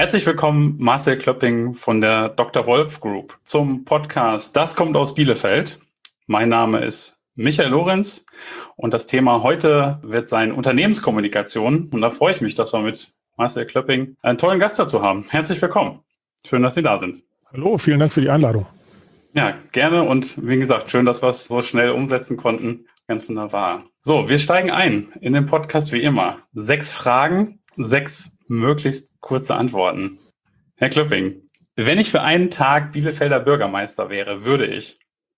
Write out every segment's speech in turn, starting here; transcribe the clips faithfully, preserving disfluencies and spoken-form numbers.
Herzlich willkommen, Marcel Klöpping von der Doktor Wolf Group zum Podcast Das kommt aus Bielefeld. Mein Name ist Michael Lorenz und das Thema heute wird sein Unternehmenskommunikation. Und da freue ich mich, dass wir mit Marcel Klöpping einen tollen Gast dazu haben. Herzlich willkommen. Schön, dass Sie da sind. Hallo, vielen Dank für die Einladung. Ja, gerne und wie gesagt, schön, dass wir es so schnell umsetzen konnten. Ganz wunderbar. So, wir steigen ein in den Podcast wie immer. Sechs Fragen, sechs möglichst kurze Antworten. Herr Klöpping, wenn ich für einen Tag Bielefelder Bürgermeister wäre, würde ich?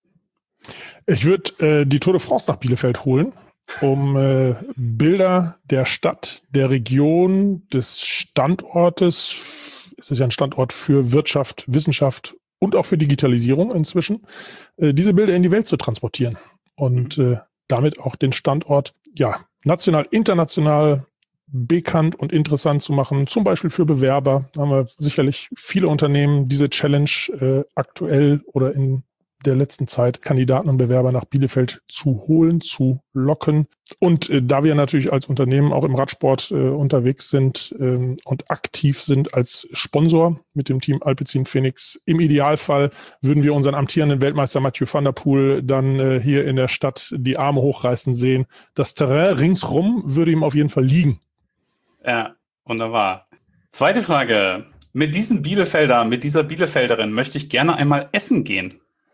Ich würde äh, die Tour de France nach Bielefeld holen, um äh, Bilder der Stadt, der Region, des Standortes, es ist ja ein Standort für Wirtschaft, Wissenschaft und auch für Digitalisierung inzwischen, äh, diese Bilder in die Welt zu transportieren und äh, damit auch den Standort ja national, international bekannt und interessant zu machen, zum Beispiel für Bewerber. Da haben wir sicherlich viele Unternehmen diese Challenge äh, aktuell oder in der letzten Zeit Kandidaten und Bewerber nach Bielefeld zu holen, zu locken. Und äh, da wir natürlich als Unternehmen auch im Radsport äh, unterwegs sind ähm, und aktiv sind als Sponsor mit dem Team Alpecin Phoenix, im Idealfall würden wir unseren amtierenden Weltmeister Mathieu van der Poel dann äh, hier in der Stadt die Arme hochreißen sehen. Das Terrain ringsrum würde ihm auf jeden Fall liegen. Ja, wunderbar. Zweite Frage. Mit diesem Bielefelder, mit dieser Bielefelderin möchte ich gerne einmal essen gehen.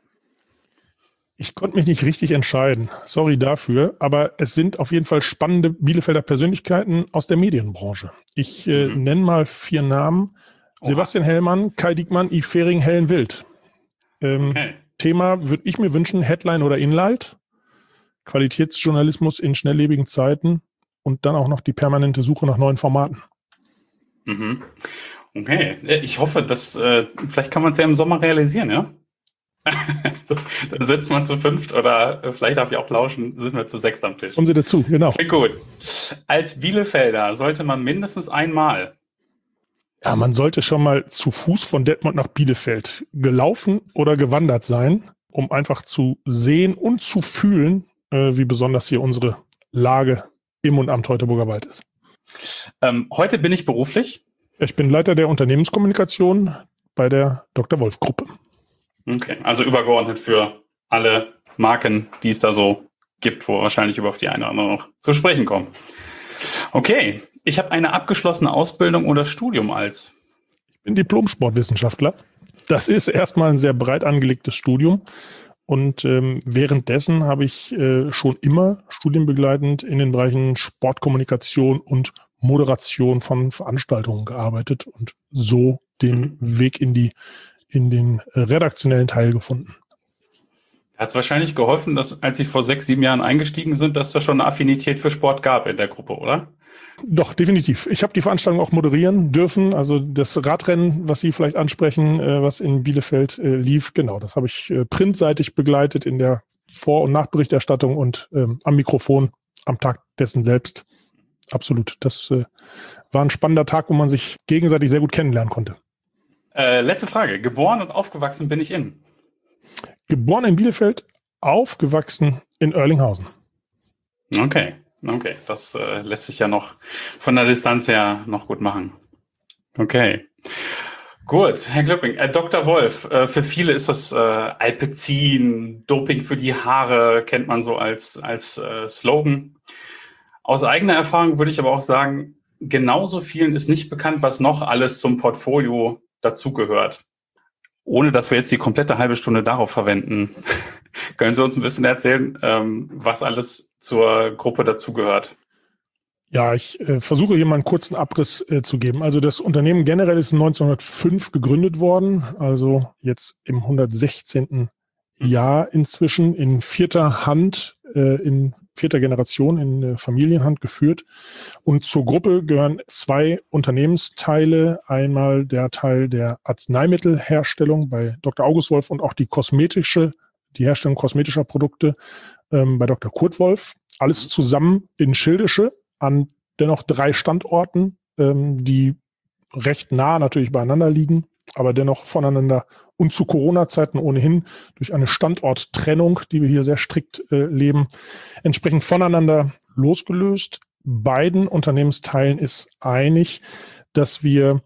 Ich konnte mich nicht richtig entscheiden. Sorry dafür. Aber es sind auf jeden Fall spannende Bielefelder Persönlichkeiten aus der Medienbranche. Ich äh, mhm. nenne mal vier Namen. Oha. Sebastian Hellmann, Kai Diekmann, Yves Fehring, Helen Wild. Ähm, okay. Thema würde ich mir wünschen, Headline oder Inhalt. Qualitätsjournalismus in schnelllebigen Zeiten. Und dann auch noch die permanente Suche nach neuen Formaten. Mhm. Okay, ich hoffe, dass äh, vielleicht kann man es ja im Sommer realisieren, ja? Dann sitzt man zu fünft oder äh, vielleicht darf ich auch lauschen, sind wir zu sechst am Tisch. Kommen Sie dazu, genau. Okay, gut. Als Bielefelder sollte man mindestens einmal... Ja, man sollte schon mal zu Fuß von Detmold nach Bielefeld gelaufen oder gewandert sein, um einfach zu sehen und zu fühlen, äh, wie besonders hier unsere Lage im und am Teutoburger Wald ist. Ähm, heute bin ich beruflich? Ich bin Leiter der Unternehmenskommunikation bei der Doktor Wolf Gruppe. Okay, also übergeordnet für alle Marken, die es da so gibt, wo wir wahrscheinlich über auf die eine oder andere noch zu sprechen kommen. Okay, ich habe eine abgeschlossene Ausbildung oder Studium als? Ich bin Diplom-Sportwissenschaftler. Das ist erstmal ein sehr breit angelegtes Studium. Und ähm, währenddessen habe ich äh, schon immer studienbegleitend in den Bereichen Sportkommunikation und Moderation von Veranstaltungen gearbeitet und so den Weg in die in den äh, redaktionellen Teil gefunden. Hat es wahrscheinlich geholfen, dass als Sie vor sechs, sieben Jahren eingestiegen sind, dass da schon eine Affinität für Sport gab in der Gruppe, oder? Doch, definitiv. Ich habe die Veranstaltung auch moderieren dürfen. Also das Radrennen, was Sie vielleicht ansprechen, äh, was in Bielefeld äh, lief, genau, das habe ich äh, printseitig begleitet in der Vor- und Nachberichterstattung und ähm, am Mikrofon am Tag dessen selbst. Absolut. Das äh, war ein spannender Tag, wo man sich gegenseitig sehr gut kennenlernen konnte. Äh, letzte Frage. Geboren und aufgewachsen bin ich in? Geboren in Bielefeld, aufgewachsen in Oerlinghausen. Okay. Okay, das äh, lässt sich ja noch von der Distanz her noch gut machen. Okay, gut, Herr Klöpping, äh, Doktor Wolf, äh, für viele ist das äh, Alpecin, Doping für die Haare, kennt man so als, als äh, Slogan. Aus eigener Erfahrung würde ich aber auch sagen, genauso vielen ist nicht bekannt, was noch alles zum Portfolio dazugehört. Ohne dass wir jetzt die komplette halbe Stunde darauf verwenden, können Sie uns ein bisschen erzählen, ähm, was alles zur Gruppe dazugehört? Ja, ich äh, versuche hier mal einen kurzen Abriss äh, zu geben. Also das Unternehmen generell ist neunzehnhundertfünf gegründet worden, also jetzt im hundertsechzehnten Jahr inzwischen in vierter Hand, äh, in vierter Generation, in äh, Familienhand geführt. Und zur Gruppe gehören zwei Unternehmensteile. Einmal der Teil der Arzneimittelherstellung bei Doktor August Wolf und auch die kosmetische, die Herstellung kosmetischer Produkte ähm, bei Doktor Kurt Wolf. Alles zusammen in Schildische an dennoch drei Standorten, ähm, die recht nah natürlich beieinander liegen, aber dennoch voneinander und zu Corona-Zeiten ohnehin durch eine Standorttrennung, die wir hier sehr strikt äh, leben, entsprechend voneinander losgelöst. Beiden Unternehmensteilen ist einig, dass wir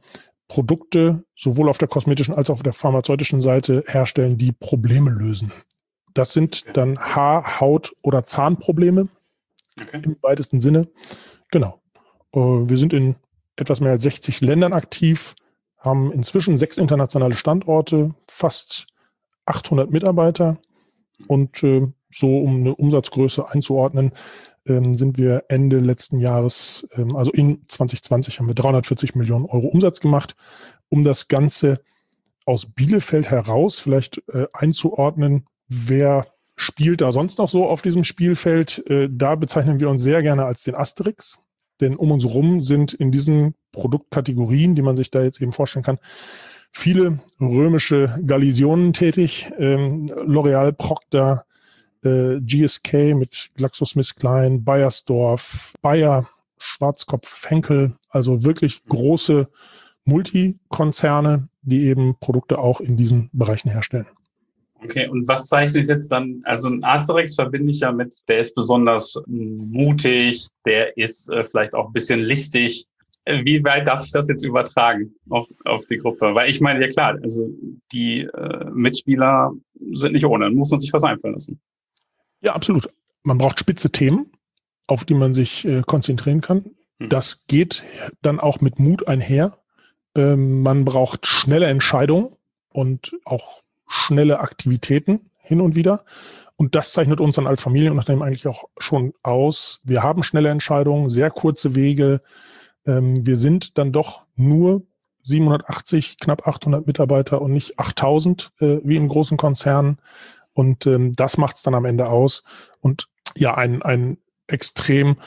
Produkte sowohl auf der kosmetischen als auch auf der pharmazeutischen Seite herstellen, die Probleme lösen. Das sind dann Haar-, Haut- oder Zahnprobleme okay. im weitesten Sinne. Genau. Wir sind in etwas mehr als sechzig Ländern aktiv, haben inzwischen sechs internationale Standorte, fast achthundert Mitarbeiter und äh, so, um eine Umsatzgröße einzuordnen, ähm, sind wir Ende letzten Jahres, ähm, also in zwanzig zwanzig haben wir dreihundertvierzig Millionen Euro Umsatz gemacht. Um das Ganze aus Bielefeld heraus vielleicht äh, einzuordnen, wer spielt da sonst noch so auf diesem Spielfeld? Äh, da bezeichnen wir uns sehr gerne als den Asterix, denn um uns rum sind in diesen Produktkategorien, die man sich da jetzt eben vorstellen kann, viele römische Galisionen tätig, ähm, L'Oréal, Procter, äh, G S K mit GlaxoSmithKline, Bayersdorf, Bayer, Schwarzkopf, Henkel, also wirklich große Multikonzerne, die eben Produkte auch in diesen Bereichen herstellen. Okay, und was zeichnet jetzt dann, also ein Asterix verbinde ich ja mit, der ist besonders mutig, der ist äh, vielleicht auch ein bisschen listig. Wie weit darf ich das jetzt übertragen auf, auf die Gruppe? Weil ich meine, ja klar, also die äh, Mitspieler sind nicht ohne, muss man sich was einfallen lassen. Ja, absolut. Man braucht spitze Themen, auf die man sich äh, konzentrieren kann. Hm. Das geht dann auch mit Mut einher. Ähm, man braucht schnelle Entscheidungen und auch schnelle Aktivitäten hin und wieder. Und das zeichnet uns dann als Familienunternehmen eigentlich auch schon aus. Wir haben schnelle Entscheidungen, sehr kurze Wege. Wir sind dann doch nur siebenhundertachtzig, knapp achthundert Mitarbeiter und nicht achttausend äh, wie in großen Konzernen. Und ähm, das macht es dann am Ende aus. Und ja, ein, ein extrem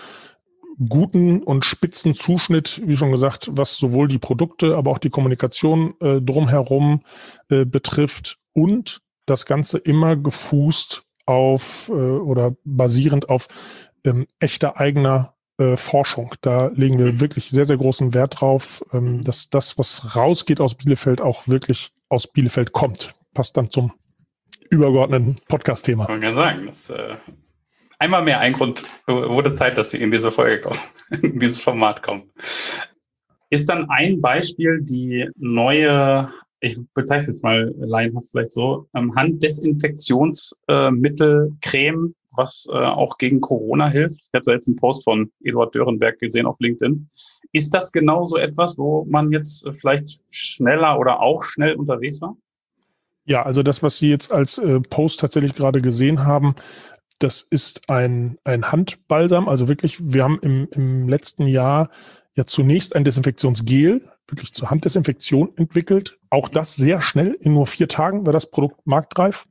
guten und spitzen Zuschnitt, wie schon gesagt, was sowohl die Produkte, aber auch die Kommunikation äh, drumherum äh, betrifft. Und das Ganze immer gefußt auf äh, oder basierend auf ähm, echter eigener Forschung. Da legen wir wirklich sehr, sehr großen Wert drauf, dass das, was rausgeht aus Bielefeld, auch wirklich aus Bielefeld kommt. Passt dann zum übergeordneten Podcast-Thema. Man kann sagen, dass äh, einmal mehr ein Grund wurde Zeit, dass Sie in diese Folge kommen, in dieses Format kommen. Ist dann ein Beispiel die neue, ich bezeichne es jetzt mal laienhaft vielleicht so, Handdesinfektionsmittel, Creme, was äh, auch gegen Corona hilft. Ich hatte jetzt einen Post von Eduard Dörenberg gesehen auf LinkedIn. Ist das genauso etwas, wo man jetzt vielleicht schneller oder auch schnell unterwegs war? Ja, also das, was Sie jetzt als äh, Post tatsächlich gerade gesehen haben, das ist ein, ein Handbalsam. Also wirklich, wir haben im, im letzten Jahr ja zunächst ein Desinfektionsgel, wirklich zur Handdesinfektion entwickelt. Auch das sehr schnell, in nur vier Tagen war das Produkt marktreif.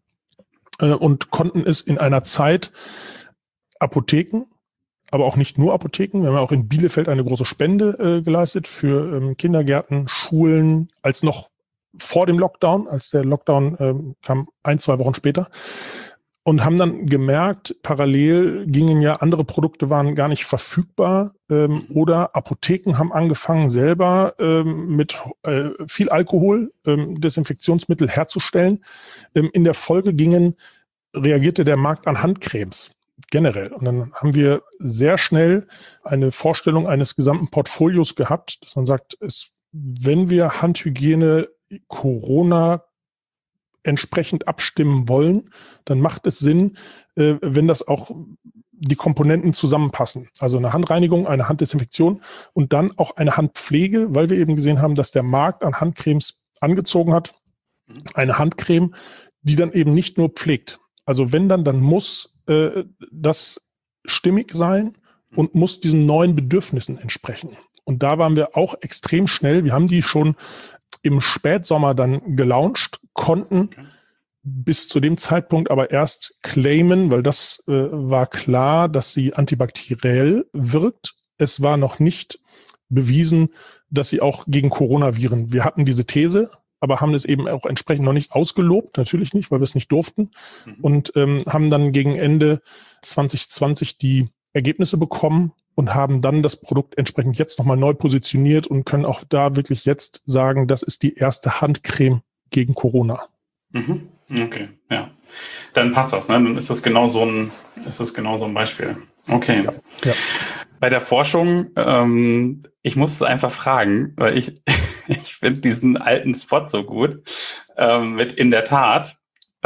Und konnten es in einer Zeit Apotheken, aber auch nicht nur Apotheken. Wir haben ja auch in Bielefeld eine große Spende äh, geleistet für ähm, Kindergärten, Schulen, als noch vor dem Lockdown, als der Lockdown ähm, kam ein, zwei Wochen später. Und haben dann gemerkt, parallel gingen ja andere Produkte, waren gar nicht verfügbar ähm, oder Apotheken haben angefangen, selber ähm, mit äh, viel Alkohol ähm, Desinfektionsmittel herzustellen. Ähm, in der Folge gingen, reagierte der Markt an Handcremes generell. Und dann haben wir sehr schnell eine Vorstellung eines gesamten Portfolios gehabt, dass man sagt, es, wenn wir Handhygiene, Corona entsprechend abstimmen wollen, dann macht es Sinn, äh, wenn das auch die Komponenten zusammenpassen. Also eine Handreinigung, eine Handdesinfektion und dann auch eine Handpflege, weil wir eben gesehen haben, dass der Markt an Handcremes angezogen hat. Eine Handcreme, die dann eben nicht nur pflegt. Also wenn dann, dann muss äh, das stimmig sein und muss diesen neuen Bedürfnissen entsprechen. Und da waren wir auch extrem schnell. Wir haben die schon im Spätsommer dann gelauncht, konnten okay. bis zu dem Zeitpunkt aber erst claimen, weil das äh, war klar, dass sie antibakteriell wirkt. Es war noch nicht bewiesen, dass sie auch gegen Coronaviren, wir hatten diese These, aber haben es eben auch entsprechend noch nicht ausgelobt, natürlich nicht, weil wir es nicht durften mhm. und ähm, haben dann gegen Ende zwanzig zwanzig die Ergebnisse bekommen und haben dann das Produkt entsprechend jetzt nochmal neu positioniert und können auch da wirklich jetzt sagen, das ist die erste Handcreme gegen Corona. Mhm. Okay, ja. Dann passt das, ne? Dann ist das genau so ein, ist das genau so ein Beispiel. Okay. Ja, ja. Bei der Forschung, ähm, ich musste einfach fragen, weil ich, Ich finde diesen alten Spot so gut. Ähm, mit in der Tat.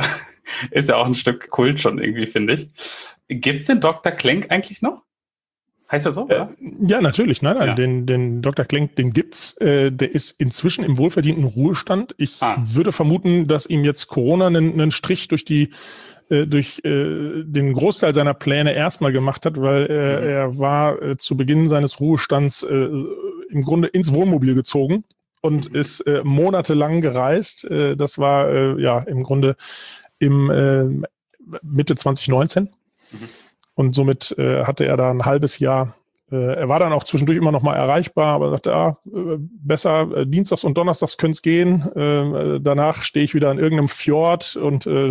Ist ja auch ein Stück Kult schon irgendwie, finde ich. Gibt's den Doktor Klenk eigentlich noch? Heißt er so, Äh, oder? ja, natürlich. Nein, nein, Ja. den, den Doktor Klenk, den gibt's. Äh, der ist inzwischen im wohlverdienten Ruhestand. Ich Ah. würde vermuten, dass ihm jetzt Corona einen, einen Strich durch die äh, durch äh, den Großteil seiner Pläne erstmal gemacht hat, weil äh, Mhm. er war äh, zu Beginn seines Ruhestands äh, im Grunde ins Wohnmobil gezogen und Mhm. ist äh, monatelang gereist. Äh, das war äh, ja im Grunde im äh, Mitte zwanzig neunzehn. Mhm. Und somit äh, hatte er da ein halbes Jahr, äh, er war dann auch zwischendurch immer noch mal erreichbar, aber sagte, ah, äh, besser, äh, Dienstags und Donnerstags könnte es gehen. Äh, danach stehe ich wieder in irgendeinem Fjord und äh,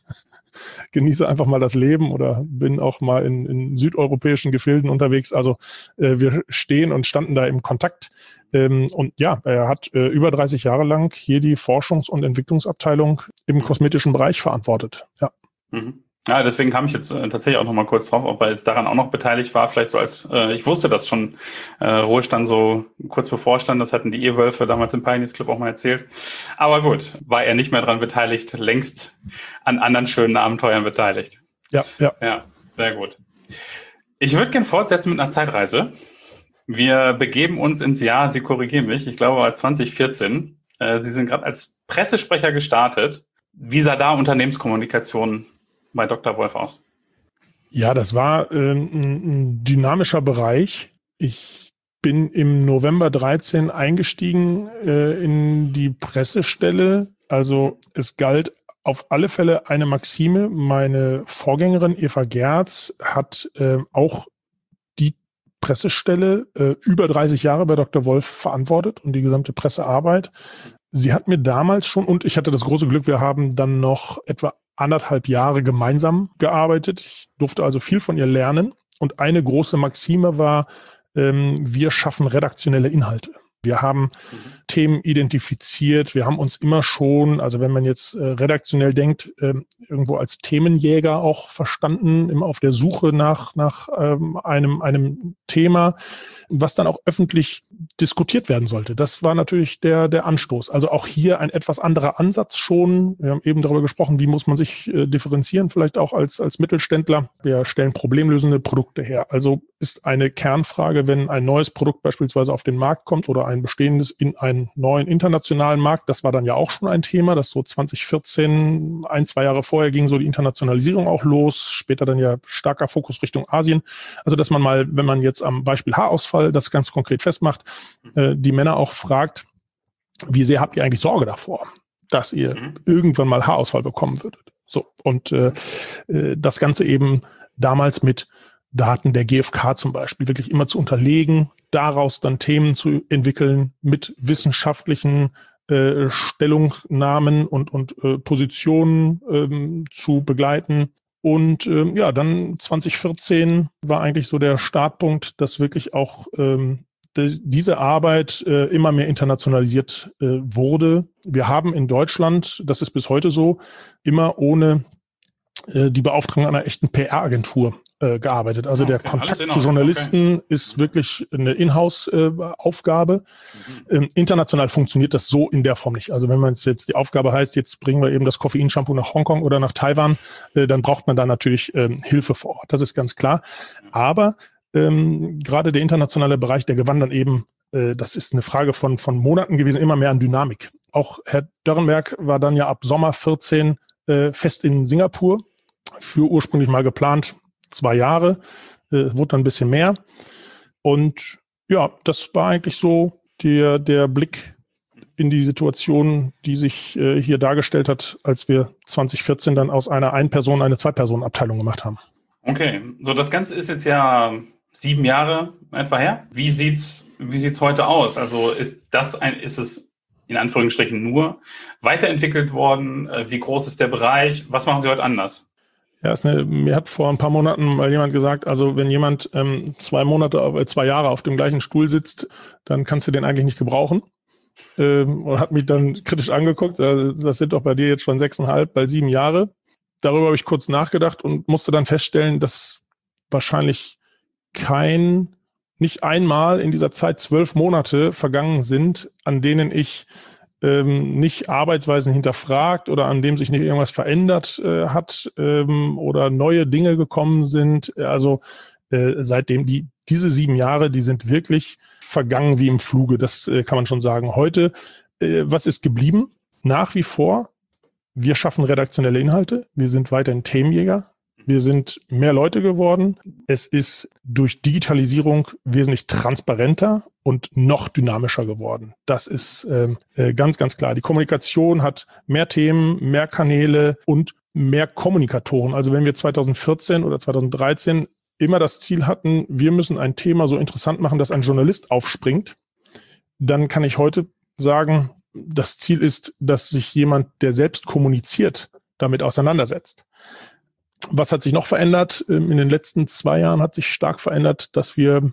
genieße einfach mal das Leben oder bin auch mal in, in südeuropäischen Gefilden unterwegs. Also äh, wir stehen und standen da im Kontakt. Ähm, und ja, er hat äh, über dreißig Jahre lang hier die Forschungs- und Entwicklungsabteilung im kosmetischen Bereich verantwortet. Ja. Mhm. Ja, deswegen kam ich jetzt äh, tatsächlich auch noch mal kurz drauf, ob er jetzt daran auch noch beteiligt war. Vielleicht so als, äh, ich wusste das schon, äh, Ruhestand so kurz bevorstand. Das hatten die Ehewölfe damals im Pioneers Club auch mal erzählt. Aber gut, war er nicht mehr dran beteiligt, längst an anderen schönen Abenteuern beteiligt. Ja, ja. Ja, sehr gut. Ich würde gerne fortsetzen mit einer Zeitreise. Wir begeben uns ins Jahr, Sie korrigieren mich, ich glaube zwanzig vierzehn. Äh, Sie sind gerade als Pressesprecher gestartet. Wie sah da Unternehmenskommunikation bei Doktor Wolf aus? Ja, das war äh, ein, ein dynamischer Bereich. Ich bin im November dreizehn eingestiegen äh, in die Pressestelle. Also es galt auf alle Fälle eine Maxime. Meine Vorgängerin Eva Gerz hat äh, auch die Pressestelle äh, über dreißig Jahre bei Doktor Wolf verantwortet und die gesamte Pressearbeit. Sie hat mir damals schon, und ich hatte das große Glück, wir haben dann noch etwa anderthalb Jahre gemeinsam gearbeitet. Ich durfte also viel von ihr lernen. Und eine große Maxime war, ähm, wir schaffen redaktionelle Inhalte. Wir haben mhm. Themen identifiziert. Wir haben uns immer schon, also wenn man jetzt äh, redaktionell denkt, äh, irgendwo als Themenjäger auch verstanden, immer auf der Suche nach, nach ähm, einem, einem Thema, was dann auch öffentlich diskutiert werden sollte. Das war natürlich der, der Anstoß. Also auch hier ein etwas anderer Ansatz schon. Wir haben eben darüber gesprochen, wie muss man sich äh, differenzieren, vielleicht auch als, als Mittelständler. Wir stellen problemlösende Produkte her. Also ist eine Kernfrage, wenn ein neues Produkt beispielsweise auf den Markt kommt oder ein bestehendes in einen neuen internationalen Markt. Das war dann ja auch schon ein Thema, das so zwanzig vierzehn, ein, zwei Jahre vorher ging so die Internationalisierung auch los. Später dann ja starker Fokus Richtung Asien. Also dass man mal, wenn man jetzt am Beispiel Haarausfall das ganz konkret festmacht, äh, die Männer auch fragt, wie sehr habt ihr eigentlich Sorge davor, dass ihr mhm. irgendwann mal Haarausfall bekommen würdet? So, und äh, äh, das Ganze eben damals mit Daten der G F K zum Beispiel wirklich immer zu unterlegen, daraus dann Themen zu entwickeln, mit wissenschaftlichen äh, Stellungnahmen und, und äh, Positionen ähm, zu begleiten. Und ähm, ja, dann zwanzig vierzehn war eigentlich so der Startpunkt, dass wirklich auch ähm, de- diese Arbeit äh, immer mehr internationalisiert äh, wurde. Wir haben in Deutschland, das ist bis heute so, immer ohne äh, die Beauftragung einer echten P R-Agentur äh, gearbeitet. Also okay, der Kontakt zu Journalisten okay. ist wirklich eine Inhouse-Aufgabe. Äh, mhm. ähm, international funktioniert das so in der Form nicht. Also wenn man jetzt die Aufgabe heißt, jetzt bringen wir eben das Koffeinshampoo nach Hongkong oder nach Taiwan, äh, dann braucht man da natürlich ähm, Hilfe vor Ort. Das ist ganz klar. Aber ähm, gerade der internationale Bereich, der gewann dann eben, äh, das ist eine Frage von, von Monaten gewesen, immer mehr an Dynamik. Auch Herr Dörrenberg war dann ja ab Sommer vierzehn äh, fest in Singapur für ursprünglich mal geplant zwei Jahre, äh, wurde dann ein bisschen mehr. Und ja, das war eigentlich so der, der Blick in die Situation, die sich äh, hier dargestellt hat, als wir zwanzig vierzehn dann aus einer Ein-Personen- eine Zwei-Personen-Abteilung gemacht haben. Okay, so das Ganze ist jetzt ja sieben Jahre etwa her. Wie sieht's, wie sieht's heute aus? Also ist das ein, ist es in Anführungsstrichen nur weiterentwickelt worden? Wie groß ist der Bereich? Was machen Sie heute anders? Ja, ist eine, mir hat vor ein paar Monaten mal jemand gesagt, also wenn jemand ähm, zwei Monate, äh, zwei Jahre auf dem gleichen Stuhl sitzt, dann kannst du den eigentlich nicht gebrauchen. Ähm, und hat mich dann kritisch angeguckt. Also das sind doch bei dir jetzt schon sechseinhalb, bald sieben Jahre. Darüber habe ich kurz nachgedacht und musste dann feststellen, dass wahrscheinlich kein nicht einmal in dieser Zeit zwölf Monate vergangen sind, an denen ich ähm, nicht Arbeitsweisen hinterfragt oder an dem sich nicht irgendwas verändert äh, hat ähm, oder neue Dinge gekommen sind. Also äh, seitdem die diese sieben Jahre, die sind wirklich vergangen wie im Fluge. Das äh, kann man schon sagen. Heute, äh, was ist geblieben? Nach wie vor, wir schaffen redaktionelle Inhalte. Wir sind weiterhin Themenjäger. Wir sind mehr Leute geworden. Es ist durch Digitalisierung wesentlich transparenter und noch dynamischer geworden. Das ist ähm, äh, ganz, ganz klar. Die Kommunikation hat mehr Themen, mehr Kanäle und mehr Kommunikatoren. Also wenn wir zweitausendvierzehn oder zweitausenddreizehn immer das Ziel hatten, wir müssen ein Thema so interessant machen, dass ein Journalist aufspringt, dann kann ich heute sagen, das Ziel ist, dass sich jemand, der selbst kommuniziert, damit auseinandersetzt. Was hat sich noch verändert? In den letzten zwei Jahren hat sich stark verändert, dass wir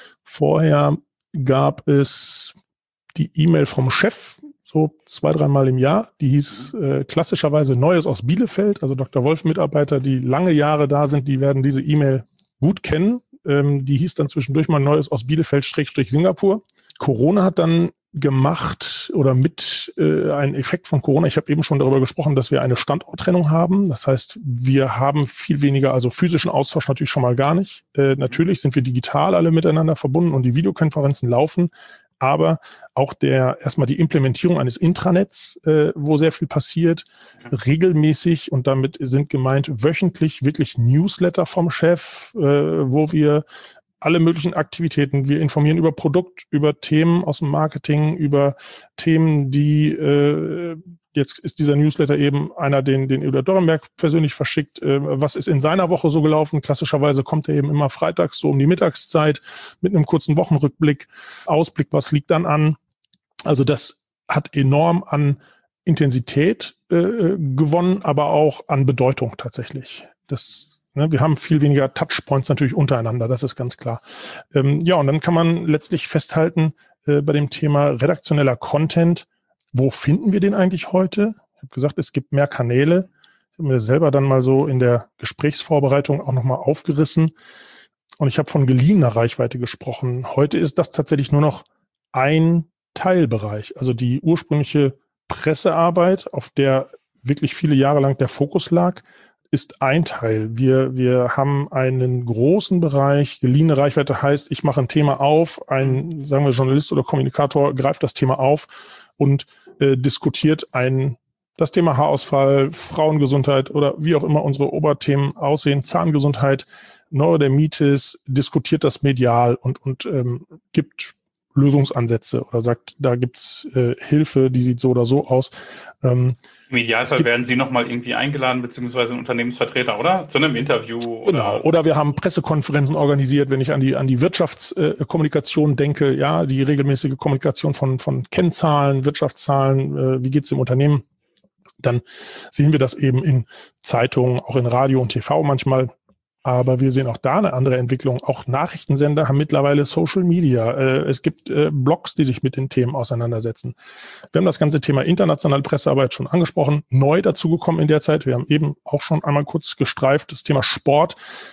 vorher gab es die E-Mail vom Chef, so zwei, dreimal im Jahr. Die hieß äh, klassischerweise Neues aus Bielefeld. Also Doktor Wolf-Mitarbeiter, die lange Jahre da sind, die werden diese E-Mail gut kennen. Ähm, die hieß dann zwischendurch mal Neues aus Bielefeld-Singapur. Corona hat dann gemacht oder mit äh, ein Effekt von Corona. Ich habe eben schon darüber gesprochen, dass wir eine Standorttrennung haben. Das heißt, wir haben viel weniger, also physischen Austausch natürlich schon mal gar nicht. Äh, natürlich sind wir digital alle miteinander verbunden und die Videokonferenzen laufen. Aber auch der erstmal die Implementierung eines Intranets, äh, wo sehr viel passiert, regelmäßig und damit sind gemeint wöchentlich wirklich Newsletter vom Chef, äh, wo wir alle möglichen Aktivitäten. Wir informieren über Produkt, über Themen aus dem Marketing, über Themen, die, äh, jetzt ist dieser Newsletter eben einer, den, den Udo Dorrenberg persönlich verschickt. Äh, was ist in seiner Woche so gelaufen? Klassischerweise kommt er eben immer freitags so um die Mittagszeit mit einem kurzen Wochenrückblick, Ausblick, was liegt dann an? Also das hat enorm an Intensität äh, gewonnen, aber auch an Bedeutung tatsächlich. Das Wir haben viel weniger Touchpoints natürlich untereinander, das ist ganz klar. Ähm, ja, und dann kann man letztlich festhalten äh, bei dem Thema redaktioneller Content, wo finden wir den eigentlich heute? Ich habe gesagt, es gibt mehr Kanäle. Ich habe mir das selber dann mal so in der Gesprächsvorbereitung auch nochmal aufgerissen. Und ich habe von geliehener Reichweite gesprochen. Heute ist das tatsächlich nur noch ein Teilbereich. Also die ursprüngliche Pressearbeit, auf der wirklich viele Jahre lang der Fokus lag, ist ein Teil. Wir, wir haben einen großen Bereich. Geliehene Reichweite heißt, ich mache ein Thema auf, ein, sagen wir, Journalist oder Kommunikator greift das Thema auf und äh, diskutiert ein, das Thema Haarausfall, Frauengesundheit oder wie auch immer unsere Oberthemen aussehen, Zahngesundheit, Neurodermitis, diskutiert das medial und, und ähm, gibt Lösungsansätze oder sagt, da gibt's äh, Hilfe, die sieht so oder so aus. Ähm, Im Idealfall werden Sie nochmal irgendwie eingeladen, beziehungsweise ein Unternehmensvertreter, oder? Zu einem Interview? Oder? Genau. Oder wir haben Pressekonferenzen organisiert, wenn ich an die, an die Wirtschaftskommunikation äh, denke, ja, die regelmäßige Kommunikation von, von Kennzahlen, Wirtschaftszahlen, äh, wie geht's dem Unternehmen? Dann sehen wir das eben in Zeitungen, auch in Radio und T V manchmal. Aber wir sehen auch da eine andere Entwicklung. Auch Nachrichtensender haben mittlerweile Social Media. Es gibt Blogs, die sich mit den Themen auseinandersetzen. Wir haben das ganze Thema internationale Pressearbeit schon angesprochen. Neu dazugekommen in der Zeit. Wir haben eben auch schon einmal kurz gestreift. Das Thema Sport.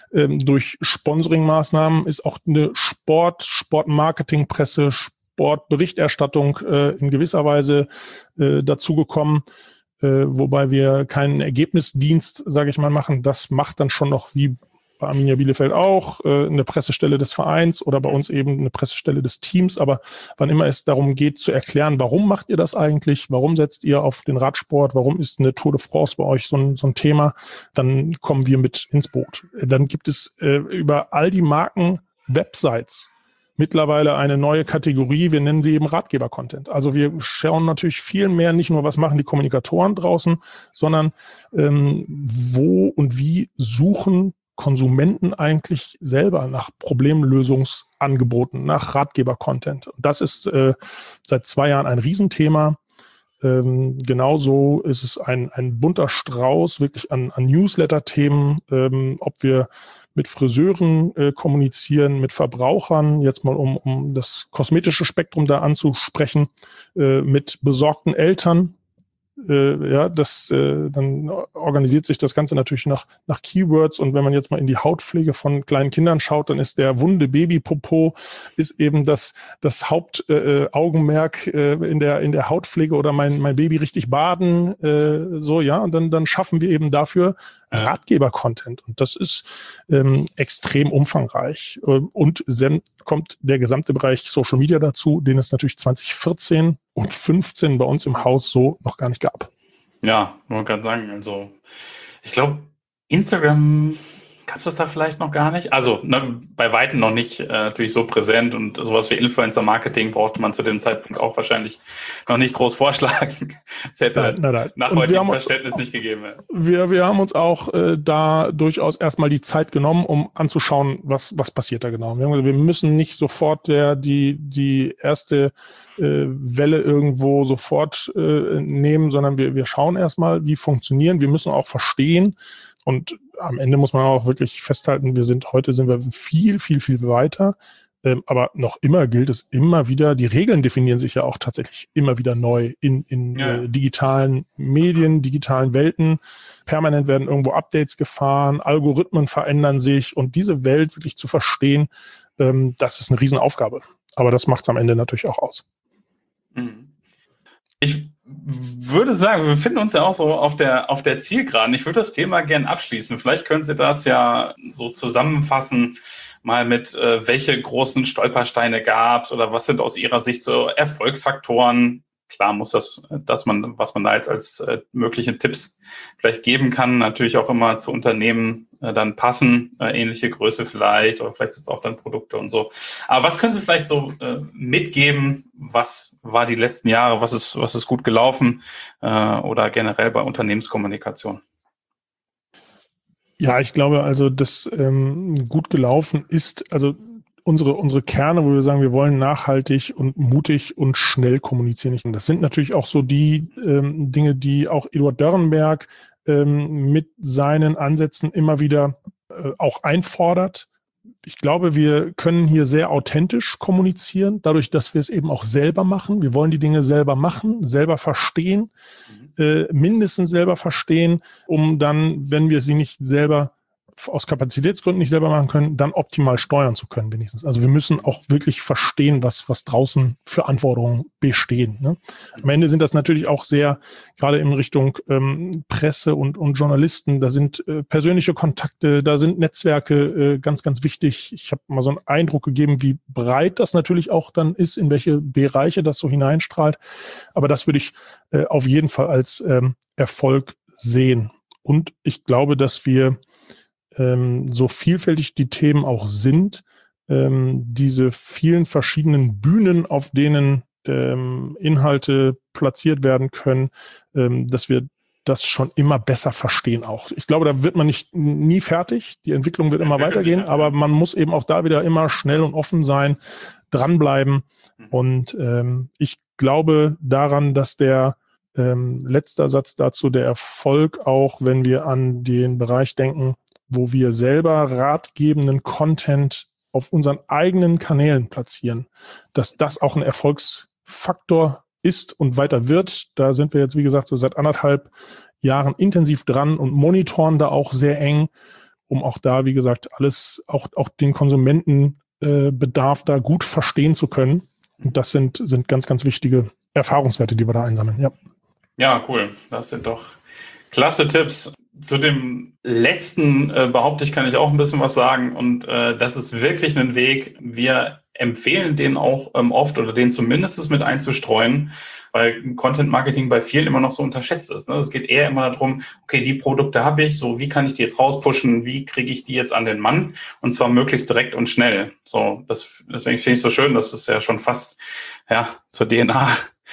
Durch Sponsoring-Maßnahmen ist auch eine Sport, Sportmarketing-Presse, Sportberichterstattung in gewisser Weise dazugekommen. Wobei wir keinen Ergebnisdienst, sage ich mal, machen. Das macht dann schon noch wie bei Arminia Bielefeld auch äh, eine Pressestelle des Vereins oder bei uns eben eine Pressestelle des Teams. Aber wann immer es darum geht zu erklären, warum macht ihr das eigentlich? Warum setzt ihr auf den Radsport? Warum ist eine Tour de France bei euch so ein, so ein Thema? Dann kommen wir mit ins Boot. Dann gibt es äh, über all die Marken Websites mittlerweile eine neue Kategorie. Wir nennen sie eben Ratgeber-Content. Also wir schauen natürlich viel mehr, nicht nur, was machen die Kommunikatoren draußen, sondern ähm, wo und wie suchen Konsumenten eigentlich selber nach Problemlösungsangeboten, nach Ratgeber-Content. Und das ist äh, seit zwei Jahren ein Riesenthema. Ähm, genauso ist es ein, ein bunter Strauß wirklich an, an Newsletter-Themen, ähm, ob wir mit Friseuren äh, kommunizieren, mit Verbrauchern, jetzt mal um, um das kosmetische Spektrum da anzusprechen, äh, mit besorgten Eltern, Äh, ja, das, äh, dann organisiert sich das Ganze natürlich nach, nach Keywords. Und wenn man jetzt mal in die Hautpflege von kleinen Kindern schaut, dann ist der wunde Babypopo ist eben das, das Hauptaugenmerk äh, äh, in der, in der Hautpflege oder mein, mein Baby richtig baden, äh, so, ja. Und dann, dann schaffen wir eben dafür Ratgeber-Content. Und das ist ähm, extrem umfangreich. Und dann kommt der gesamte Bereich Social Media dazu, den es natürlich zwanzig vierzehn und fünfzehn bei uns im Haus so noch gar nicht gab. Ja, man kann sagen, also ich glaube, Instagram gab es das da vielleicht noch gar nicht. Also ne, bei Weitem noch nicht äh, natürlich so präsent und sowas wie Influencer-Marketing brauchte man zu dem Zeitpunkt auch wahrscheinlich noch nicht groß vorschlagen. Es hätte nein, nein, nein. nach heutigem Verständnis uns, nicht gegeben. Wir, wir haben uns auch äh, da durchaus erstmal die Zeit genommen, um anzuschauen, was, was passiert da genau. Wir, haben gesagt, wir müssen nicht sofort der, die, die erste äh, Welle irgendwo sofort äh, nehmen, sondern wir, wir schauen erstmal, wie funktionieren. Wir müssen auch verstehen, und am Ende muss man auch wirklich festhalten, wir sind, heute sind wir viel, viel, viel weiter. Ähm, aber noch immer gilt es immer wieder, die Regeln definieren sich ja auch tatsächlich immer wieder neu in, in ja. äh, digitalen Medien, digitalen Welten. Permanent werden irgendwo Updates gefahren, Algorithmen verändern sich, und diese Welt wirklich zu verstehen, ähm, das ist eine Riesenaufgabe. Aber das macht es am Ende natürlich auch aus. Ich würde sagen, wir befinden uns ja auch so auf der, auf der Zielgeraden. Ich würde das Thema gern abschließen. Vielleicht können Sie das ja so zusammenfassen, mal mit, äh, welche großen Stolpersteine gab es oder was sind aus Ihrer Sicht so Erfolgsfaktoren? Klar muss das, dass man, was man da jetzt als äh, mögliche Tipps vielleicht geben kann, natürlich auch immer zu Unternehmen äh, dann passen, äh, ähnliche Größe vielleicht oder vielleicht jetzt auch dann Produkte und so. Aber was können Sie vielleicht so äh, mitgeben? Was war die letzten Jahre? Was ist, was ist gut gelaufen äh, oder generell bei Unternehmenskommunikation? Ja, ich glaube also, dass ähm, gut gelaufen ist, also Unsere, unsere Kerne, wo wir sagen, wir wollen nachhaltig und mutig und schnell kommunizieren. Das sind natürlich auch so die ähm, Dinge, die auch Eduard Dörrenberg ähm, mit seinen Ansätzen immer wieder äh, auch einfordert. Ich glaube, wir können hier sehr authentisch kommunizieren, dadurch, dass wir es eben auch selber machen. Wir wollen die Dinge selber machen, selber verstehen, äh, mindestens selber verstehen, um dann, wenn wir sie nicht selber aus Kapazitätsgründen nicht selber machen können, dann optimal steuern zu können wenigstens. Also wir müssen auch wirklich verstehen, was, was draußen für Anforderungen bestehen. Ne? Am Ende sind das natürlich auch sehr, gerade in Richtung ähm, Presse und, und Journalisten, da sind äh, persönliche Kontakte, da sind Netzwerke äh, ganz, ganz wichtig. Ich habe mal so einen Eindruck gegeben, wie breit das natürlich auch dann ist, in welche Bereiche das so hineinstrahlt. Aber das würde ich äh, auf jeden Fall als ähm, Erfolg sehen. Und ich glaube, dass wir Ähm, so vielfältig die Themen auch sind, ähm, diese vielen verschiedenen Bühnen, auf denen ähm, Inhalte platziert werden können, ähm, dass wir das schon immer besser verstehen auch. Ich glaube, da wird man nicht nie fertig. Die Entwicklung wird immer weitergehen, aber man muss eben auch da wieder immer schnell und offen sein, dranbleiben. Und ähm, ich glaube daran, dass der ähm, letzter Satz dazu, der Erfolg auch, wenn wir an den Bereich denken, wo wir selber ratgebenden Content auf unseren eigenen Kanälen platzieren, dass das auch ein Erfolgsfaktor ist und weiter wird. Da sind wir jetzt, wie gesagt, so seit anderthalb Jahren intensiv dran und monitoren da auch sehr eng, um auch da, wie gesagt, alles, auch, auch den Konsumentenbedarf äh, da gut verstehen zu können. Und das sind, sind ganz, ganz wichtige Erfahrungswerte, die wir da einsammeln. Ja, ja, cool. Das sind doch klasse Tipps. Zu dem letzten, äh, behaupte ich, kann ich auch ein bisschen was sagen. Und äh, das ist wirklich ein Weg. Wir empfehlen den auch ähm, oft oder den zumindest mit einzustreuen, weil Content Marketing bei vielen immer noch so unterschätzt ist. Ne? Es geht eher immer darum, okay, die Produkte habe ich, so wie kann ich die jetzt rauspushen, wie kriege ich die jetzt an den Mann, und zwar möglichst direkt und schnell. So, das, deswegen finde ich es so schön, dass es ja schon fast ja zur D N A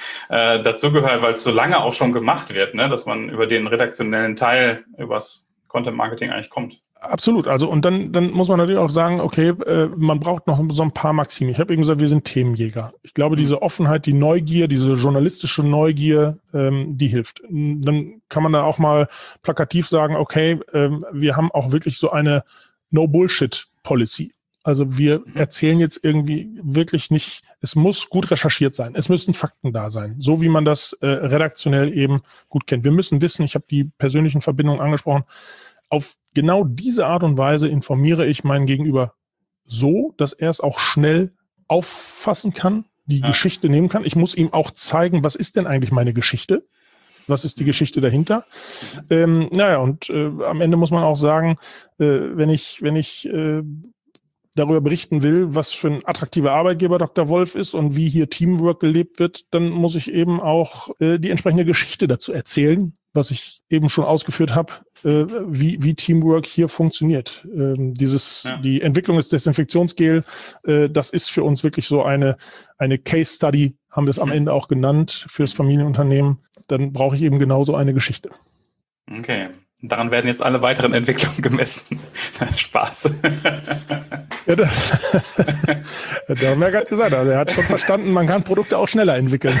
äh, dazugehört, weil es so lange auch schon gemacht wird, ne? Dass man über den redaktionellen Teil, übers Content Marketing eigentlich kommt. Absolut. Also und dann, dann muss man natürlich auch sagen, okay, äh, man braucht noch so ein paar Maximen. Ich habe eben gesagt, wir sind Themenjäger. Ich glaube, diese Offenheit, die Neugier, diese journalistische Neugier, ähm, die hilft. Dann kann man da auch mal plakativ sagen, okay, ähm, wir haben auch wirklich so eine No-Bullshit-Policy. Also wir erzählen jetzt irgendwie wirklich nicht, es muss gut recherchiert sein, es müssen Fakten da sein, so wie man das äh, redaktionell eben gut kennt. Wir müssen wissen, ich habe die persönlichen Verbindungen angesprochen, auf genau diese Art und Weise informiere ich meinen Gegenüber so, dass er es auch schnell auffassen kann, die ja. Geschichte nehmen kann. Ich muss ihm auch zeigen, was ist denn eigentlich meine Geschichte? Was ist die Geschichte dahinter? Ähm, naja, und äh, am Ende muss man auch sagen, äh, wenn ich, wenn ich äh, darüber berichten will, was für ein attraktiver Arbeitgeber Doktor Wolf ist und wie hier Teamwork gelebt wird, dann muss ich eben auch äh, die entsprechende Geschichte dazu erzählen, was ich eben schon ausgeführt habe, äh, wie, wie Teamwork hier funktioniert. Ähm, dieses, ja. Die Entwicklung des Desinfektionsgel, äh, das ist für uns wirklich so eine, eine Case Study, haben wir es am Ende auch genannt, fürs Familienunternehmen. Dann brauche ich eben genauso eine Geschichte. Okay. Daran werden jetzt alle weiteren Entwicklungen gemessen. Spaß. Ja, da, da haben wir gerade gesagt, also er hat schon verstanden, man kann Produkte auch schneller entwickeln.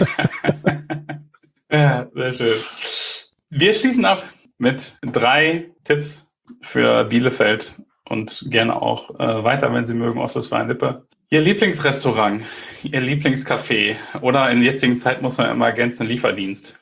Ja, sehr schön. Wir schließen ab mit drei Tipps für Bielefeld und gerne auch äh, weiter, wenn Sie mögen, Ostwestfalen-Lippe. Ihr Lieblingsrestaurant, Ihr Lieblingscafé oder in der jetzigen Zeit muss man immer ergänzen, Lieferdienst.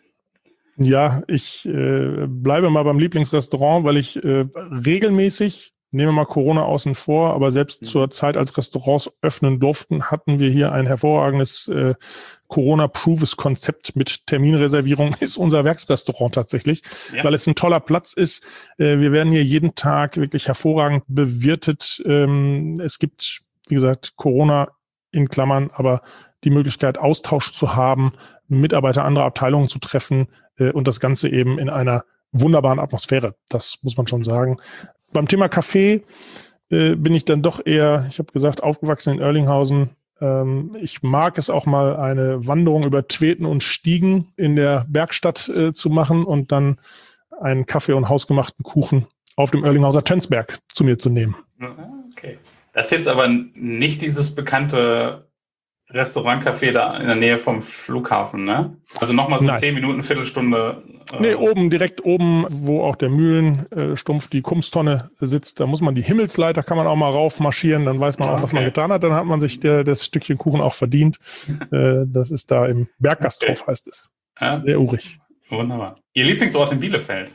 Ja, ich äh, bleibe mal beim Lieblingsrestaurant, weil ich äh, regelmäßig, nehmen wir mal Corona außen vor, aber selbst mhm. zur Zeit, als Restaurants öffnen durften, hatten wir hier ein hervorragendes äh, Corona-proofes Konzept mit Terminreservierung, ist unser Werksrestaurant tatsächlich, ja. weil es ein toller Platz ist. Äh, wir werden hier jeden Tag wirklich hervorragend bewirtet. Ähm, es gibt, wie gesagt, Corona in Klammern, aber die Möglichkeit, Austausch zu haben, Mitarbeiter anderer Abteilungen zu treffen äh, und das Ganze eben in einer wunderbaren Atmosphäre. Das muss man schon sagen. Beim Thema Kaffee äh, bin ich dann doch eher, ich habe gesagt, aufgewachsen in Oerlinghausen. Ähm, ich mag es auch mal, eine Wanderung über Tveten und Stiegen in der Bergstadt äh, zu machen und dann einen Kaffee und hausgemachten Kuchen auf dem Oerlinghauser Tönsberg zu mir zu nehmen. Okay. Das ist jetzt aber nicht dieses bekannte Restaurant-Café da in der Nähe vom Flughafen, ne? Also nochmal so Nein. zehn Minuten, Viertelstunde. Äh nee, oben, direkt oben, wo auch der Mühlenstumpf, die Kumstonne sitzt, da muss man die Himmelsleiter, kann man auch mal raufmarschieren, dann weiß man auch, okay. was man getan hat, dann hat man sich der, das Stückchen Kuchen auch verdient. äh, das ist da im Berggasthof, okay. heißt es. Ja. Sehr urig. Wunderbar. Ihr Lieblingsort in Bielefeld?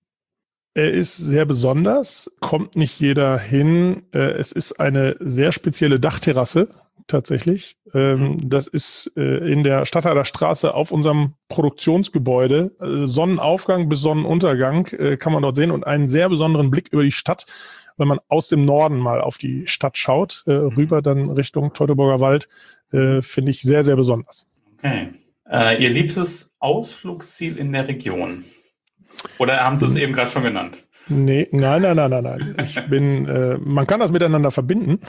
Er ist sehr besonders, kommt nicht jeder hin. Äh, es ist eine sehr spezielle Dachterrasse. Tatsächlich. Ähm, das ist äh, in der Stadthaler Straße auf unserem Produktionsgebäude. Äh, Sonnenaufgang bis Sonnenuntergang äh, kann man dort sehen und einen sehr besonderen Blick über die Stadt, wenn man aus dem Norden mal auf die Stadt schaut, äh, rüber dann Richtung Teutoburger Wald, äh, finde ich sehr, sehr besonders. Okay. Äh, Ihr liebstes Ausflugsziel in der Region? Oder haben Sie es eben gerade schon genannt? Nee, nein, nein, nein, nein, nein. Ich bin, äh, man kann das miteinander verbinden,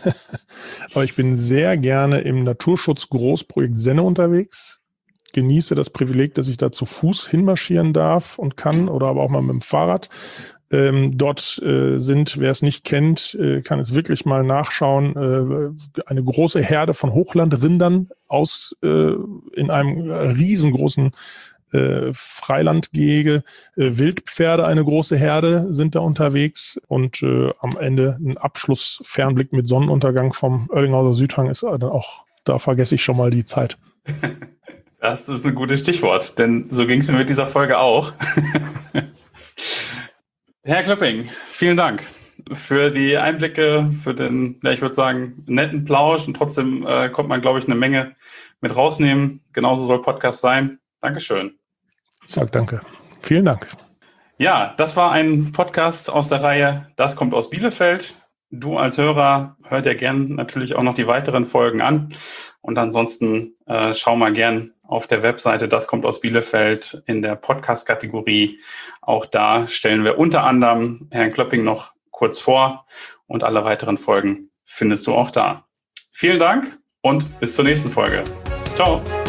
aber ich bin sehr gerne im Naturschutz-Großprojekt Senne unterwegs. Genieße das Privileg, dass ich da zu Fuß hinmarschieren darf und kann oder aber auch mal mit dem Fahrrad. Ähm, dort äh, sind, wer es nicht kennt, äh, kann es wirklich mal nachschauen, äh, eine große Herde von Hochlandrindern aus äh, in einem riesengroßen Äh, Freilandgehege, äh, Wildpferde, eine große Herde sind da unterwegs und äh, am Ende ein Abschlussfernblick mit Sonnenuntergang vom Oerlinghauser Südhang ist dann auch, da vergesse ich schon mal die Zeit. Das ist ein gutes Stichwort, denn so ging es mir mit dieser Folge auch. Herr Klöpping, vielen Dank für die Einblicke, für den, ja, ich würde sagen, netten Plausch und trotzdem äh, konnte man, glaube ich, eine Menge mit rausnehmen. Genauso soll Podcast sein. Dankeschön. Ich sage danke. Vielen Dank. Ja, das war ein Podcast aus der Reihe Das kommt aus Bielefeld. Du als Hörer hör dir gern natürlich auch noch die weiteren Folgen an. Und ansonsten äh, schau mal gern auf der Webseite Das kommt aus Bielefeld in der Podcast-Kategorie. Auch da stellen wir unter anderem Herrn Klöpping noch kurz vor und alle weiteren Folgen findest du auch da. Vielen Dank und bis zur nächsten Folge. Ciao.